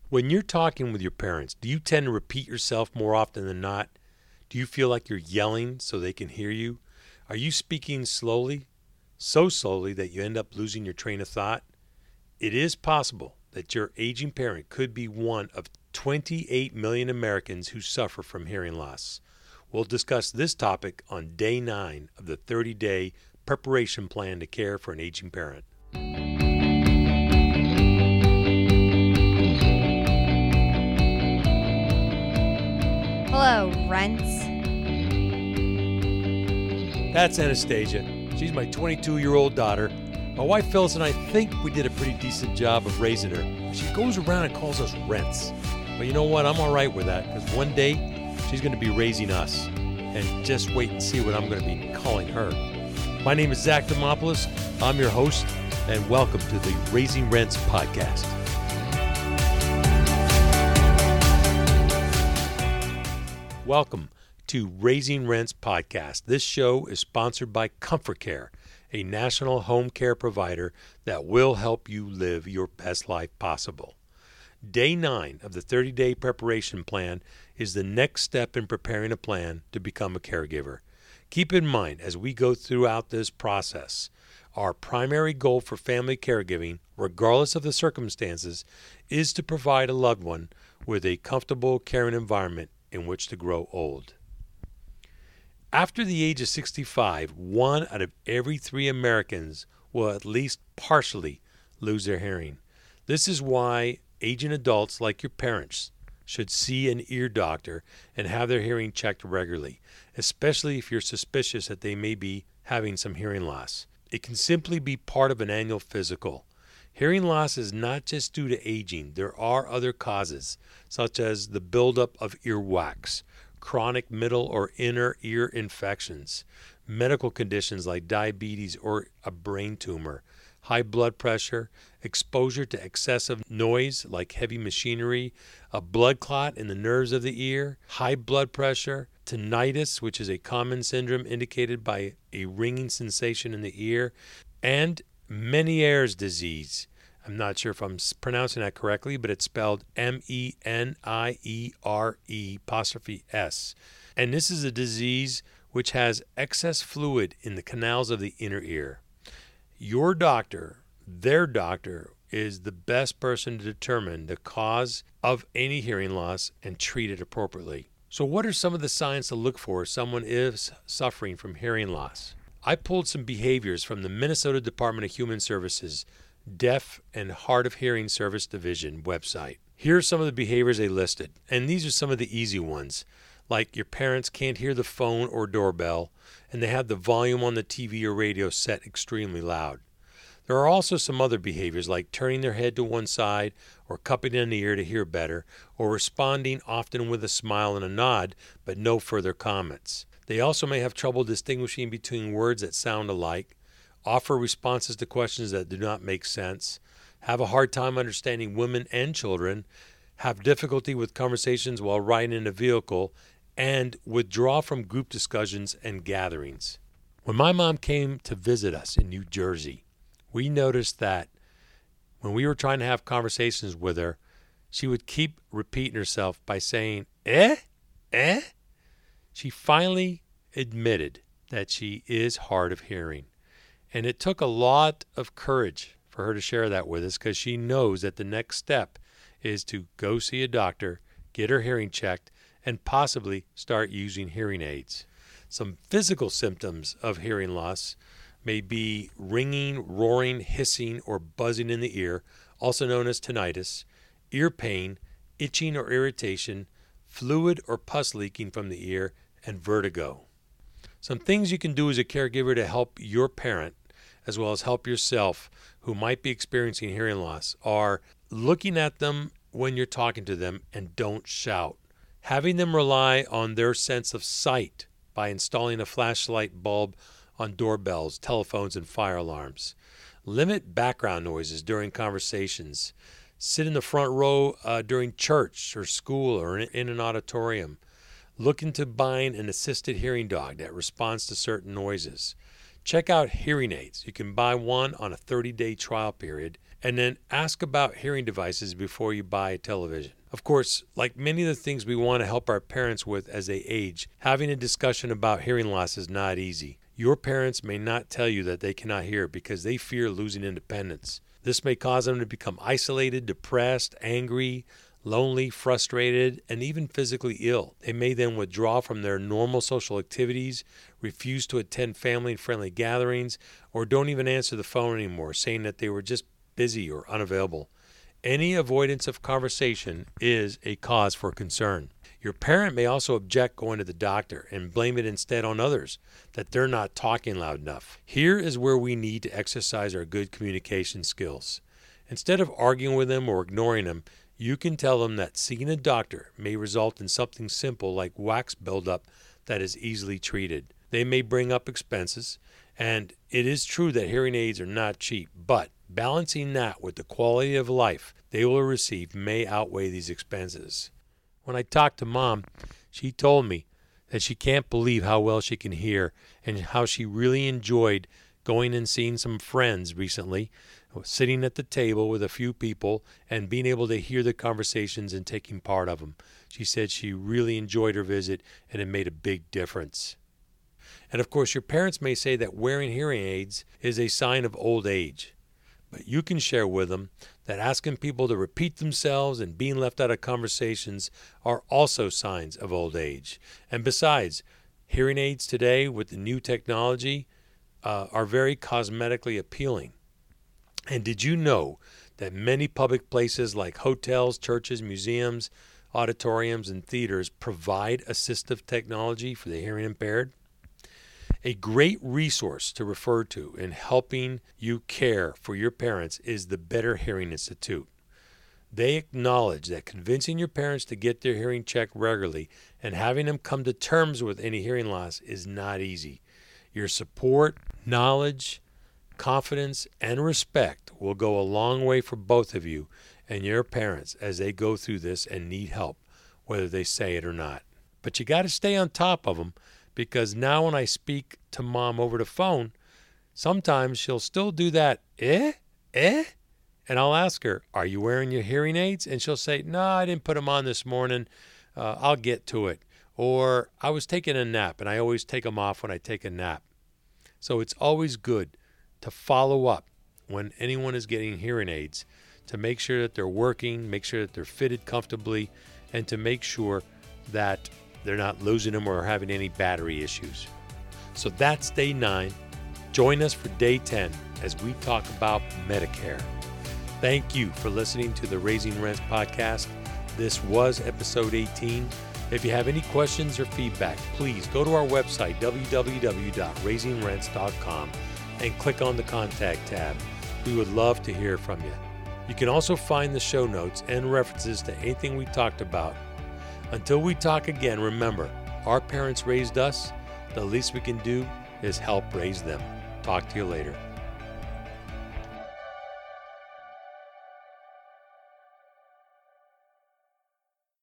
When you're talking with your parents, do you tend to repeat yourself more often than not? Do you feel like you're yelling so they can hear you? Are you speaking slowly? So slowly that you end up losing your train of thought? It is possible that your aging parent could be one of 28 million Americans who suffer from hearing loss. We'll discuss this topic on day 9 of the 30-day preparation plan to care for an aging parent. Hello, Rents. That's Anastasia. She's my 22-year-old daughter. My wife Phyllis and I think we did a pretty decent job of raising her. She goes around and calls us Rents. But you know what? I'm all right with that because one day she's going to be raising us. And just wait and see what I'm going to be calling her. My name is Zach Demopoulos. I'm your host, and welcome to the Raising Rents podcast. Welcome to Raising Rents podcast. This show is sponsored by Comfort Care, a national home care provider that will help you live your best life possible. Day 9 of the 30-day preparation plan is the next step in preparing a plan to become a caregiver. Keep in mind, as we go throughout this process, our primary goal for family caregiving, regardless of the circumstances, is to provide a loved one with a comfortable, caring environment in which to grow old. After the age of 65, 1 out of every 3 Americans will at least partially lose their hearing. This is why aging adults like your parents should see an ear doctor and have their hearing checked regularly, especially if you're suspicious that they may be having some hearing loss. It can simply be part of an annual physical. Hearing loss is not just due to aging. There are other causes, such as the buildup of earwax, chronic middle or inner ear infections, medical conditions like diabetes or a brain tumor, high blood pressure, exposure to excessive noise like heavy machinery, a blood clot in the nerves of the ear, high blood pressure, tinnitus, which is a common syndrome indicated by a ringing sensation in the ear, and Meniere's disease. I'm not sure if I'm pronouncing that correctly, but it's spelled Menieres'. And this is a disease which has excess fluid in the canals of the inner ear. Your doctor, their doctor, is the best person to determine the cause of any hearing loss and treat it appropriately. So what are some of the signs to look for if someone is suffering from hearing loss? I pulled some behaviors from the Minnesota Department of Human Services Deaf and Hard of Hearing Service Division website. Here are some of the behaviors they listed, and these are some of the easy ones, like your parents can't hear the phone or doorbell, and they have the volume on the TV or radio set extremely loud. There are also some other behaviors like turning their head to one side or cupping in the ear to hear better, or responding often with a smile and a nod, but no further comments. They also may have trouble distinguishing between words that sound alike, offer responses to questions that do not make sense, have a hard time understanding women and children, have difficulty with conversations while riding in a vehicle, and withdraw from group discussions and gatherings. When my mom came to visit us in New Jersey, we noticed that when we were trying to have conversations with her, she would keep repeating herself by saying, eh? She finally admitted that she is hard of hearing. And it took a lot of courage for her to share that with us because she knows that the next step is to go see a doctor, get her hearing checked, and possibly start using hearing aids. Some physical symptoms of hearing loss may be ringing, roaring, hissing, or buzzing in the ear, also known as tinnitus, ear pain, itching or irritation, fluid or pus leaking from the ear, and vertigo. Some things you can do as a caregiver to help your parent, as well as help yourself who might be experiencing hearing loss, are looking at them when you're talking to them and don't shout. Having them rely on their sense of sight by installing a flashlight bulb on doorbells, telephones, and fire alarms. Limit background noises during conversations. Sit in the front row during church or school or in an auditorium. Look into buying an assisted hearing dog that responds to certain noises. Check out hearing aids. You can buy one on a 30-day trial period And then ask about hearing devices before you buy a television. Of course, like many of the things we want to help our parents with as they age, having a discussion about hearing loss is not easy. Your parents may not tell you that they cannot hear because they fear losing independence. This may cause them to become isolated, depressed, angry, lonely, frustrated, and even physically ill. They may then withdraw from their normal social activities, refuse to attend family and friendly gatherings, or don't even answer the phone anymore, saying that they were just busy or unavailable. Any avoidance of conversation is a cause for concern. Your parent may also object going to the doctor and blame it instead on others, that they're not talking loud enough. Here is where we need to exercise our good communication skills. Instead of arguing with them or ignoring them, you can tell them that seeing a doctor may result in something simple like wax buildup that is easily treated. They may bring up expenses, and it is true that hearing aids are not cheap, but balancing that with the quality of life they will receive may outweigh these expenses. When I talked to Mom, she told me that she can't believe how well she can hear and how she really enjoyed going and seeing some friends recently, sitting at the table with a few people and being able to hear the conversations and taking part of them. She said she really enjoyed her visit and it made a big difference. And of course, your parents may say that wearing hearing aids is a sign of old age. But you can share with them that asking people to repeat themselves and being left out of conversations are also signs of old age. And besides, hearing aids today with the new technology are very cosmetically appealing. And did you know that many public places like hotels, churches, museums, auditoriums, and theaters provide assistive technology for the hearing impaired? A great resource to refer to in helping you care for your parents is the Better Hearing Institute. They acknowledge that convincing your parents to get their hearing checked regularly and having them come to terms with any hearing loss is not easy. Your support, knowledge, confidence, and respect will go a long way for both of you and your parents as they go through this and need help, whether they say it or not. But you got to stay on top of them, because now when I speak to Mom over the phone, sometimes she'll still do that, and I'll ask her, are you wearing your hearing aids? And she'll say, no, I didn't put them on this morning. I'll get to it. Or I was taking a nap, and I always take them off when I take a nap. So it's always good to follow up when anyone is getting hearing aids, to make sure that they're working, make sure that they're fitted comfortably, and to make sure that they're not losing them or having any battery issues. So that's day 9. Join us for day 10 as we talk about Medicare. Thank you for listening to the Raising Rents podcast. This was episode 18. If you have any questions or feedback, please go to our website, www.raisingrents.com, and click on the contact tab. We would love to hear from you. You can also find the show notes and references to anything we talked about. Until we talk again, remember, our parents raised us. The least we can do is help raise them. Talk to you later.